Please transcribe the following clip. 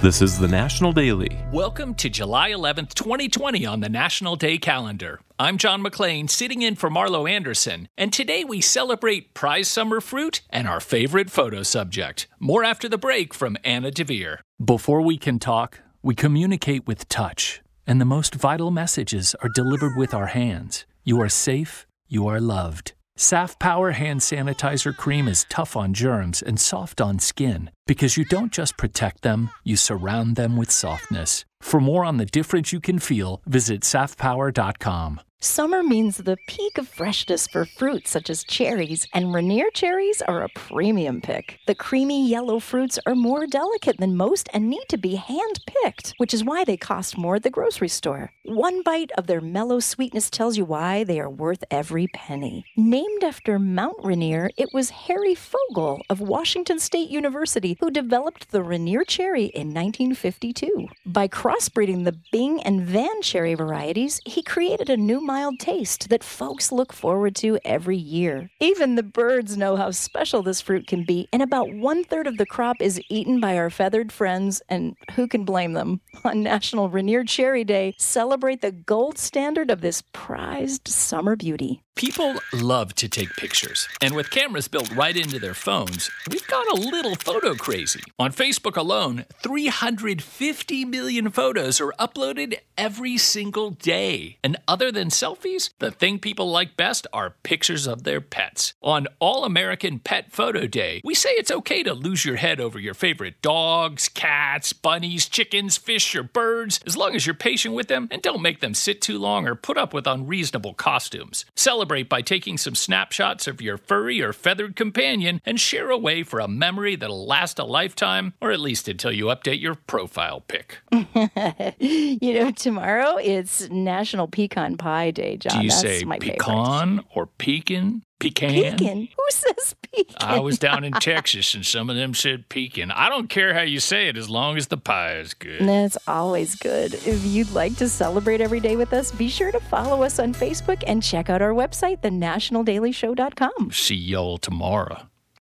This is the National Daily. Welcome to July 11th, 2020 on the National Day calendar. I'm John McClain, sitting in for Marlo Anderson, and today we celebrate prize summer fruit and our favorite photo subject. More after the break from Anna DeVere. Before we can talk, we communicate with touch, and the most vital messages are delivered with our hands. You are safe, you are loved. Saff Power Hand Sanitizer Cream is tough on germs and soft on skin because you don't just protect them, you surround them with softness. For more on the difference you can feel, visit saffpower.com. Summer means the peak of freshness for fruits such as cherries, and Rainier cherries are a premium pick. The creamy yellow fruits are more delicate than most and need to be hand-picked, which is why they cost more at the grocery store. One bite of their mellow sweetness tells you why they are worth every penny. Named after Mount Rainier, it was Harry Fogel of Washington State University who developed the Rainier cherry in 1952. By crossbreeding the Bing and Van cherry varieties, he created a new mild taste that folks look forward to every year. Even the birds know how special this fruit can be, and about 1/3 of the crop is eaten by our feathered friends, and who can blame them? On National Rainier Cherry Day, celebrate the gold standard of this prized summer beauty. People love to take pictures, and with cameras built right into their phones, we've gone a little photo crazy. On Facebook alone, 350 million photos are uploaded every single day. And other than selfies, the thing people like best are pictures of their pets. On All-American Pet Photo Day, we say it's okay to lose your head over your favorite dogs, cats, bunnies, chickens, fish, or birds, as long as you're patient with them and don't make them sit too long or put up with unreasonable costumes. Celebrate by taking some snapshots of your furry or feathered companion and share away for a memory that'll last a lifetime, or at least until you update your profile pic. Tomorrow it's National Pecan Pie Day, John. Do you That's say my pecan favorite. or pecan? Pecan? Pecan? Who says pecan? I was down in Texas and some of them said pecan. I don't care how you say it as long as the pie is good. That's always good. If you'd like to celebrate every day with us, be sure to follow us on Facebook and check out our website, thenationaldailyshow.com. See y'all tomorrow.